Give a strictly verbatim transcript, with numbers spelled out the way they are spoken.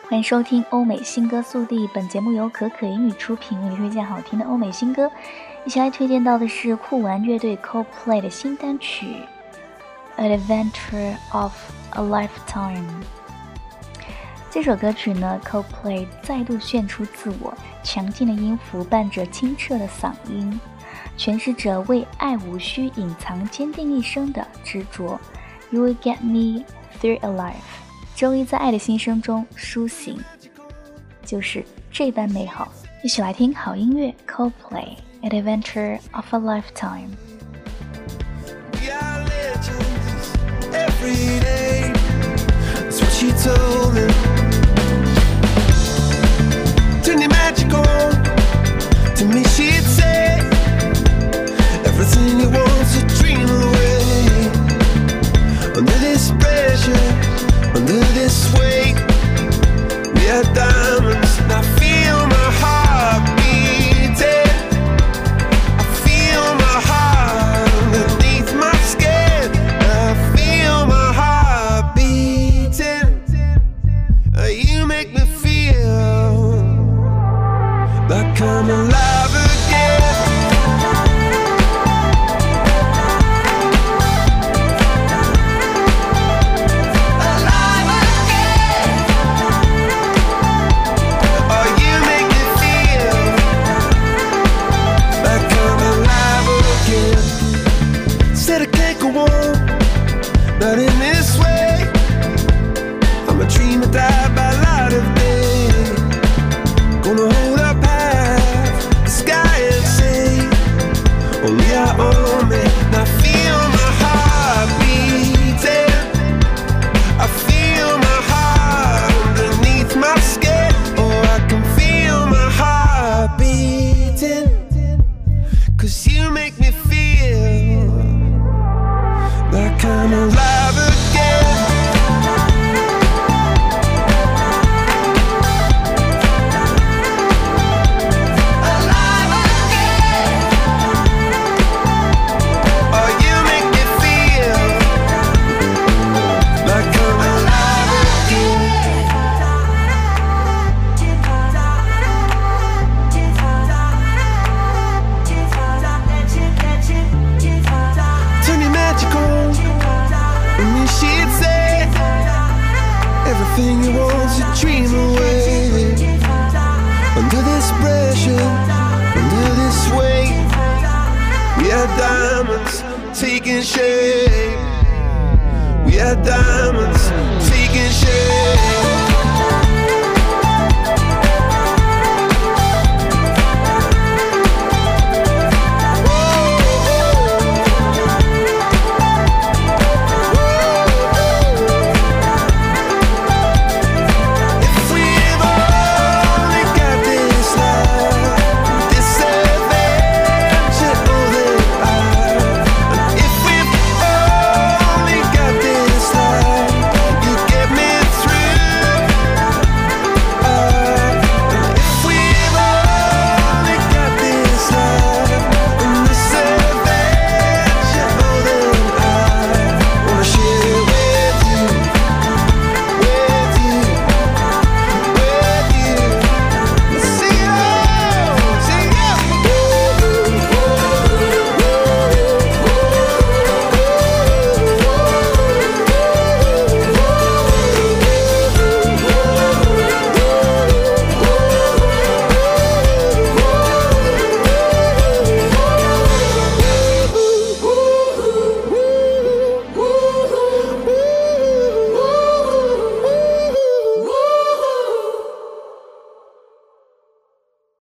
欢迎收听欧美新歌速递，本节目由可可英语出品，为你推荐好听的欧美新歌。一起来推荐到的是酷玩乐队 Coldplay 的新单曲 Adventure of a Lifetime。 这首歌曲呢 Coldplay 再度炫出自我，强劲的音符伴着清澈的嗓音，诠释着为爱无需隐藏坚定一生的执着。 You will get me through a life， 终于在爱的心声中苏醒，就是这般美好。一起来听好音乐 Coldplay Adventure of a Lifetime。 We are legends every day. That's what she told me. Turn your magic on. To me she'd say everything you want to dream away. Under this pressure, under this weight, we are diamonds. And I feel my heart beating. I feel my heart underneath my skin. I feel my heart beating. You make me feel like I'm alive again. Alive again. Oh, you make me feel like I'm alive again. Said I can't go on, not in this way. I'm a dreamer, die by light of day. Gonna hold up half the sky and say, only I own me. And I feel my heart beating. I feel my heart underneath my skin. Oh, I can feel my heart beating. Cause you make me feel like I'm alive again. Alive again. Oh, you make me feel like I'm alive again. Turn your magic on. And then she'd say everything you want to dream away. Under this pressure, under this weight, we are diamonds taking shape. We are diamonds taking shape.